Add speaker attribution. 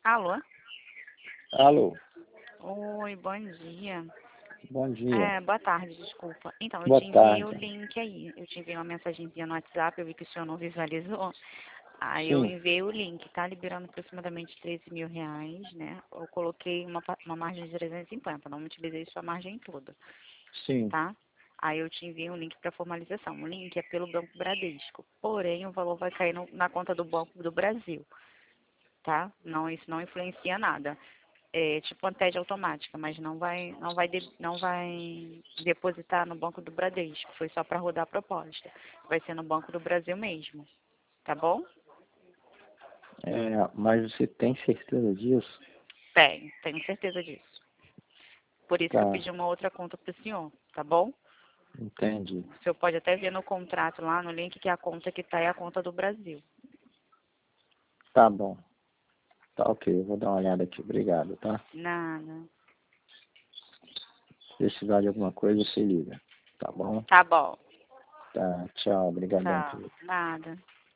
Speaker 1: Alô?
Speaker 2: Alô,
Speaker 1: Oi, bom dia.
Speaker 2: bom dia.
Speaker 1: Boa tarde, desculpa. Então, eu
Speaker 2: Boa
Speaker 1: te enviei o
Speaker 2: tarde.
Speaker 1: link aí. Eu te enviei uma mensagenzinha no WhatsApp, eu vi que o senhor não visualizou. Aí eu
Speaker 2: Sim,
Speaker 1: enviei o link, tá liberando aproximadamente R$ 13.000, né? Eu coloquei uma margem de 350, não utilizei sua margem toda,
Speaker 2: sim.
Speaker 1: tá? Aí eu te enviei um link para formalização. O link é pelo Banco Bradesco. Porém, o valor vai cair na conta do Banco do Brasil, tá? Não, isso não influencia nada. É tipo uma TED automática, mas não vai depositar no Banco do Bradesco. Foi só para rodar a proposta. Vai ser no Banco do Brasil mesmo, tá bom?
Speaker 2: Mas você tem certeza disso?
Speaker 1: Tenho certeza disso. Por isso que eu
Speaker 2: Tá,
Speaker 1: pedi uma outra conta para o senhor, tá bom?
Speaker 2: entendi.
Speaker 1: O senhor pode até ver no contrato lá, no link, que a conta que está é a conta do Brasil.
Speaker 2: Tá bom. Tá ok, eu vou dar uma olhada aqui. Obrigado, tá?
Speaker 1: Nada.
Speaker 2: Se precisar de alguma coisa, você liga. Tá bom?
Speaker 1: Tá bom.
Speaker 2: Tá, tchau. Obrigadão
Speaker 1: Tchau.
Speaker 2: por
Speaker 1: Nada.